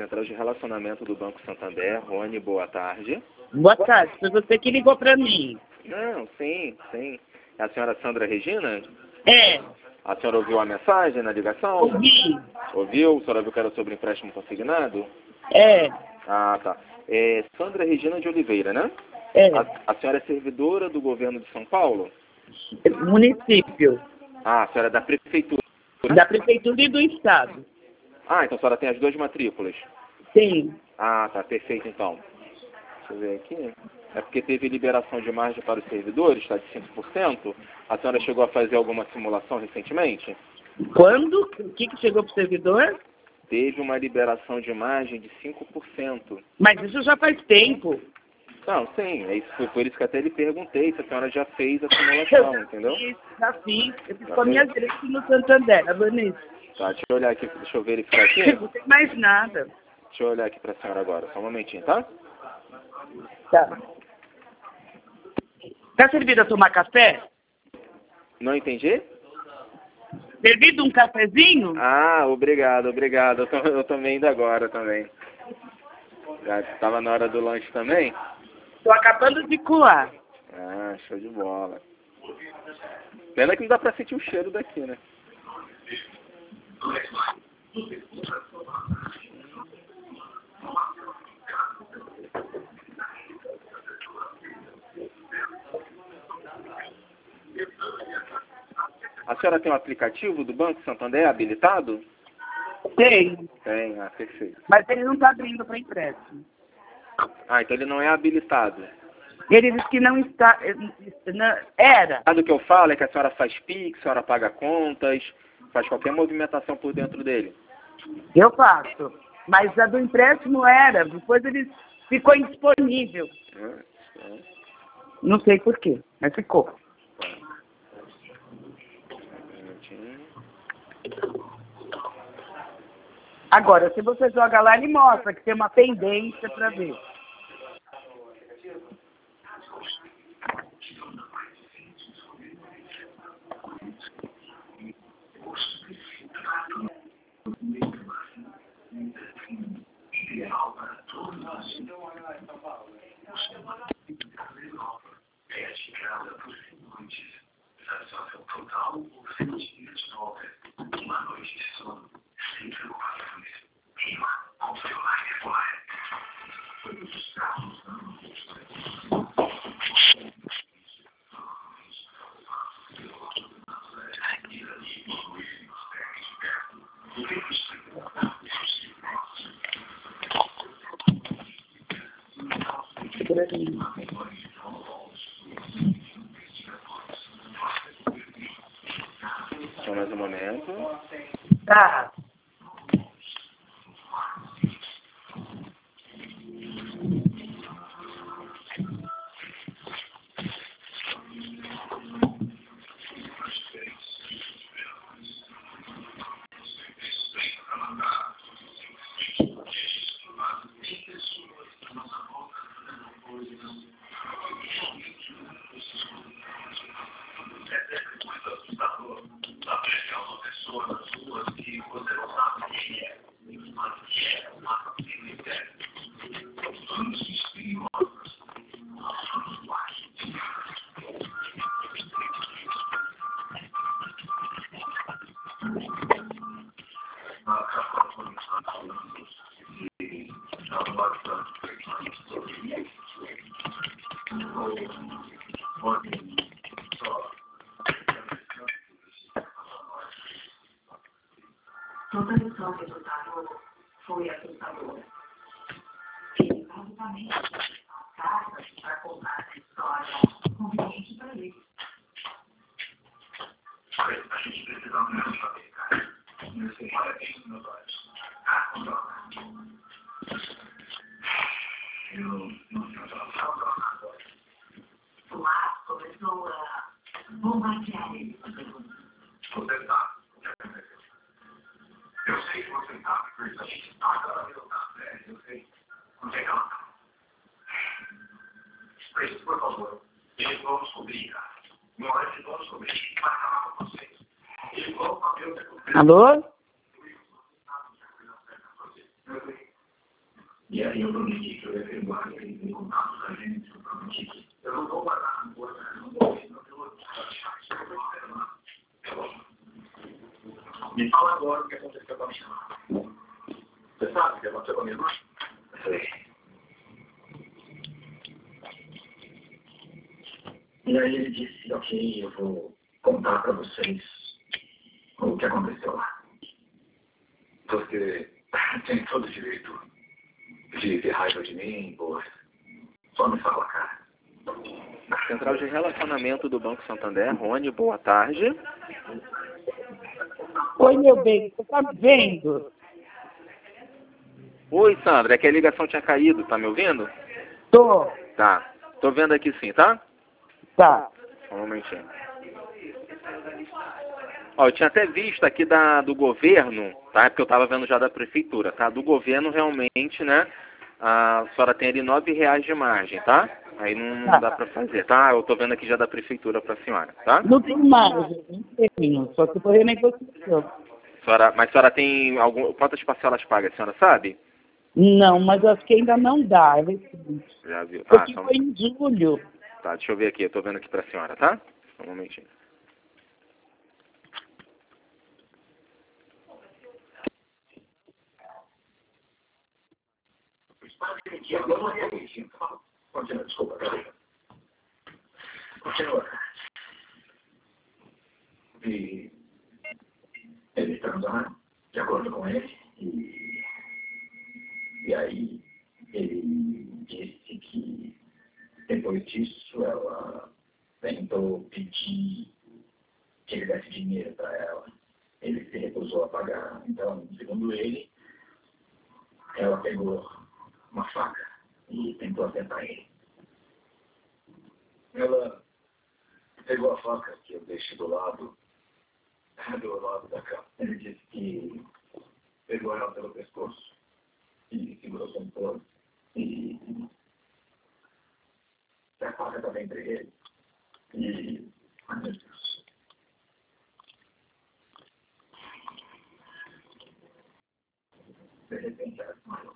Central de Relacionamento do Banco Santander. Rony, boa tarde. Boa tarde, foi você que ligou para mim. Não, sim. É a senhora Sandra Regina? É, A senhora ouviu a mensagem na ligação? ouvi. Ouviu? A senhora viu que era sobre empréstimo consignado? É, Ah, tá. É Sandra Regina de Oliveira, né? é, A senhora é servidora do governo de São Paulo? município, Ah, a senhora é da prefeitura. da prefeitura e do estado. Ah, então a senhora tem as duas matrículas. Sim. Ah, tá, perfeito então. Deixa eu ver aqui. É porque teve liberação de margem para os servidores, está de 5%. A senhora chegou a fazer alguma simulação recentemente? Quando? O que chegou para o servidor? Teve uma liberação de margem de 5%. Mas isso já faz tempo. Não, sim, foi por isso que até lhe perguntei se a senhora já fez a simulação, entendeu? Já fiz. Eu fiz Já com a minha fez? direita no Santander, a Vanessa. Tá, deixa eu olhar aqui, deixa eu verificar aqui. Não tem mais nada. Deixa eu olhar aqui para a senhora agora, só um momentinho, tá? Tá. Tá servido a tomar café? Não entendi? Servido um cafezinho? Ah, obrigado. Eu tomei ainda agora também. Já estava na hora do lanche também? Tô acabando de coar. Ah, show de bola. Pena que não dá pra sentir o cheiro daqui, né? A senhora tem um aplicativo do Banco Santander habilitado? Tem, Tem, ah, perfeito. mas ele não tá abrindo para empréstimo. Ah, então ele não é habilitado. Ele disse que não está... Era. Ah, do que eu falo é que a senhora faz Pix, a senhora paga contas, faz qualquer movimentação por dentro dele. Eu faço. Mas a do empréstimo era. Depois ele ficou indisponível. Não sei por quê, mas ficou. Agora, se você joga lá, ele mostra que tem uma pendência para ver. Só mais um momento. Tá. Toda lição do resultado foi assustadora. Ele basicamente a carta para contar essa história conveniente para ele. A gente precisa mesmo saber, cara. Você olha isso nos meus olhos. Eu não sei o que ela fala agora. O Marcos começou a bombardear ele com perguntas. Você sabe o que aconteceu. Eu sei que você sabe, porque a gente está cada vez mais velho. Eu sei onde é que ela está. Preço, por favor, eles vão descobrir, cara. Uma hora eles vão descobrir e vai acabar com vocês. Eles vão saber o que aconteceu. Alô? E aí eu prometi que eu ia perdoar ele me contar pra gente, eu prometi que eu não vou guardar a coisa, eu não vou Me fala agora o que aconteceu com a minha irmã. Você sabe o que aconteceu com a minha irmã? Sei. E aí ele disse, ok, eu vou contar pra vocês o que aconteceu lá. Você tem todo o direito de ter raiva de mim, pois só me fala, cara. Central de Relacionamento do Banco Santander, Rony, boa tarde. Oi, meu bem, você tá me vendo? Oi, Sandra, é que a ligação tinha caído, tá me ouvindo? Tô. Tá, tô vendo aqui sim, tá? Tá. Só um momentinho. Ó, eu tinha até visto aqui do governo, tá? É porque eu tava vendo já da prefeitura, tá? Do governo realmente, né? A senhora tem ali R$9 de margem, tá? Aí não dá pra fazer, tá? Eu tô vendo aqui já da prefeitura pra senhora, tá? Não tem margem, não tenho, só que foi renegociação. Mas a senhora tem quantas parcelas paga, a senhora sabe? Não, mas acho que ainda não dá, é recebido. Já viu. Porque Então, foi em julho. tá, deixa eu ver aqui, eu tô vendo aqui pra senhora, tá? Só um momentinho. Continua, desculpa, peraí. Continua. E ele transaram de acordo com ele. E aí ele disse que depois disso ela tentou pedir que ele desse dinheiro para ela. Ele se recusou a pagar. Então, segundo ele, ela pegou uma faca e tentou acertar ele. Ela pegou a faca que eu deixei do lado da cama. Ele disse que pegou ela pelo pescoço e segurou o controle. E a faca estava entre ele. E, ai meu Deus. De repente ela desmaiou.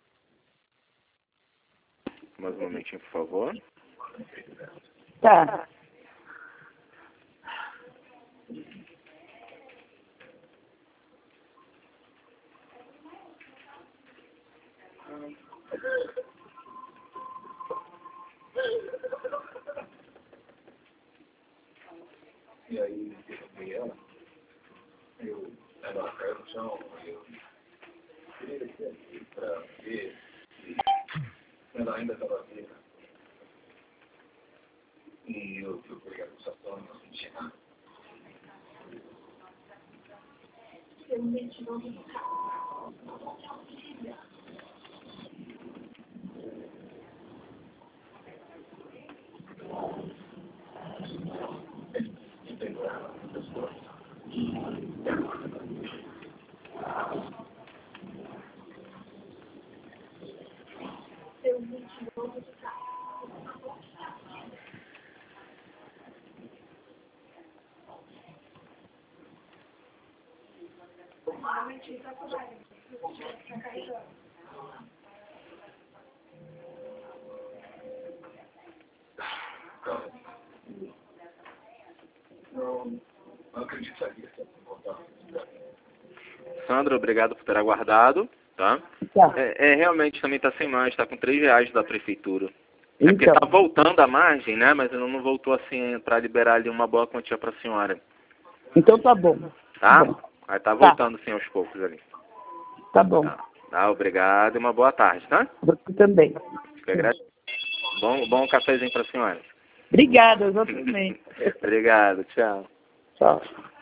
Mais um momentinho, por favor. Tá. E aí, ela caiu no chão, eu queria descer aqui para ver se ela ainda estava viva. E eu procurei a pulsação e não senti nada. Ele pegou ela no pescoço e agora está viva. Não acreditaria que ela voltasse. Sandra, obrigado por ter aguardado, tá? Tá. Realmente também tá sem margem, tá com R$3 da prefeitura. É porque Então, tá voltando a margem, né? Mas não voltou assim pra liberar ali uma boa quantia pra senhora. então tá bom. Tá? Bom. Aí tá voltando sim aos poucos ali. Tá bom. Tá, obrigado e uma boa tarde, tá? Você também. Fica agradecido. Bom cafezinho pra senhora. Obrigada, exatamente. Obrigado, tchau. Tchau.